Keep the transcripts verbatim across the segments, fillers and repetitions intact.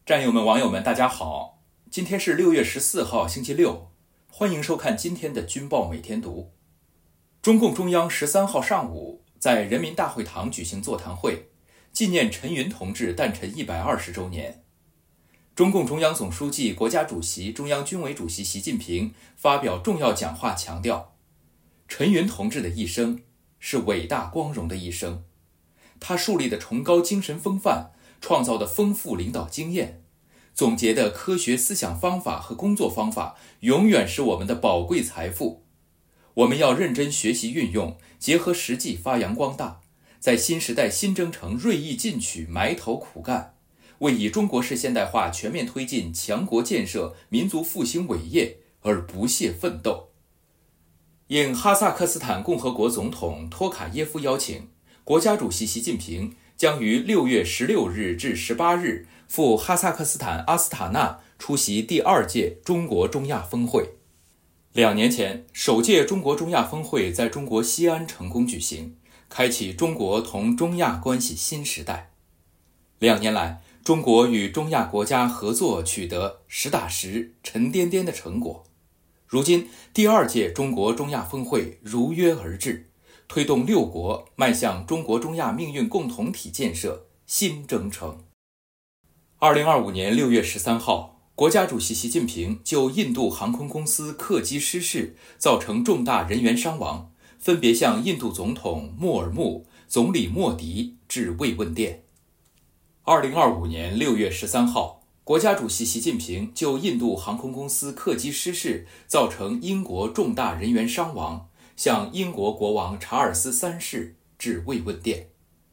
战友们、网友们，大家好！今天是六月十四号，星期六，欢迎收看今天的军报每天读。中共中央十三号上午在人民大会堂举行座谈会，纪念陈云同志诞辰一百二十周年。中共中央总书记、国家主席、中央军委主席习近平发表重要讲话，强调，陈云同志的一生是伟大光荣的一生，他树立的崇高精神风范，创造的丰富领导经验，总结的科学思想方法和工作方法，永远是我们的宝贵财富。我们要认真学习运用，结合实际发扬光大，在新时代新征程锐意进取，埋头苦干，为以中国式现代化全面推进强国建设、民族复兴伟业而不懈奋斗。应哈萨克斯坦共和国总统托卡耶夫邀请，国家主席习近平将于六月十六日至十八日赴哈萨克斯坦阿斯塔纳出席第二届中国中亚峰会。两年前，首届中国中亚峰会在中国西安成功举行，开启中国同中亚关系新时代。两年来，中国与中亚国家合作取得实打实、沉甸甸的成果。如今，第二届中国中亚峰会如约而至，推动六国迈向中国中亚命运共同体建设新征程。二零二五年六月十三号，国家主席习近平就印度航空公司客机失事造成重大人员伤亡，分别向印度总统穆尔穆、总理莫迪致慰问电。二零二五年六月十三号，国家主席习近平就印度航空公司客机失事造成英国重大人员伤亡，向英国国王查尔斯三世致慰问电。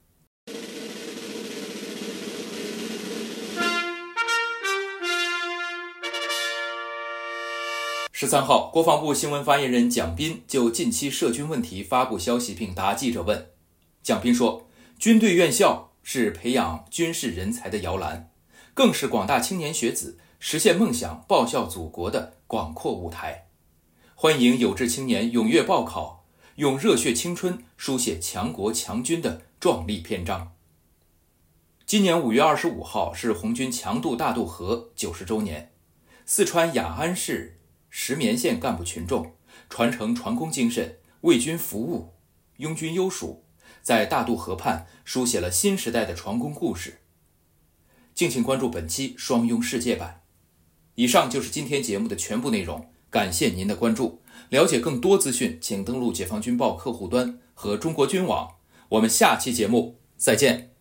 十三号，国防部新闻发言人蒋斌就近期涉军问题发布消息并答记者问。蒋斌说，军队院校是培养军事人才的摇篮，更是广大青年学子实现梦想、报效祖国的广阔舞台。欢迎有志青年踊跃报考，用热血青春书写强国强军的壮丽篇章。今年五月二十五号是红军强渡大渡河九十周年，四川雅安市石棉县干部群众传承传功精神，为军服务，拥军优属，在大渡河畔书写了新时代的传功故事。敬请关注本期双拥世界版。以上就是今天节目的全部内容，感谢您的关注。了解更多资讯，请登录解放军报客户端和中国军网。我们下期节目再见。